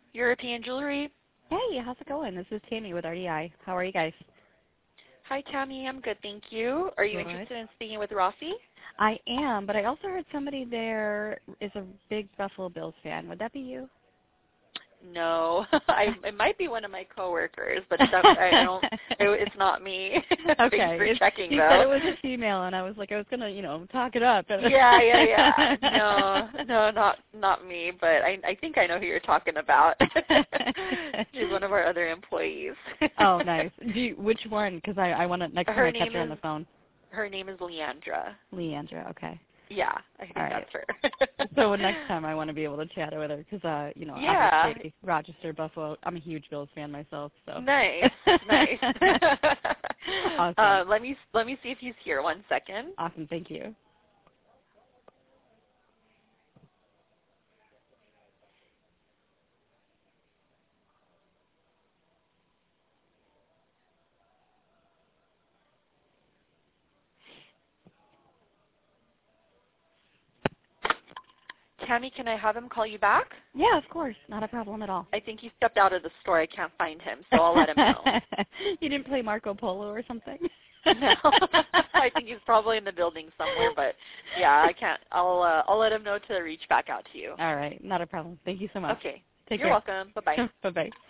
European Jewelry. Hey, how's it going? This is Tammy with RDI. How are you guys? Hi, Tammy. I'm good, thank you. Are you interested in speaking with Rossi? I am, but I also heard somebody there is a big Buffalo Bills fan. Would that be you? No, it might be one of my coworkers, but I don't. It's not me. Okay. Thanks for checking, you though. said it was a female, and I was like, I was gonna, talk it up. Yeah. No, not me. But I think I know who you're talking about. She's one of our other employees. Oh, nice. Which one? Because I want to next time I catch her on the phone. Her name is Leandra. Leandra. Okay. Yeah, I think right. that's her. So next time I want to be able to chat with her because, obviously Rochester, Buffalo, I'm a huge Bills fan myself. So Nice. Awesome. Let me see if he's here. 1 second. Awesome. Thank you. Tammy, can I have him call you back? Yeah, of course. Not a problem at all. I think he stepped out of the store. I can't find him, so I'll let him know. You didn't play Marco Polo or something? No. I think he's probably in the building somewhere, but yeah, I can't. I'll let him know to reach back out to you. All right. Not a problem. Thank you so much. Okay. Take You're care. welcome. Bye-bye. Bye-bye.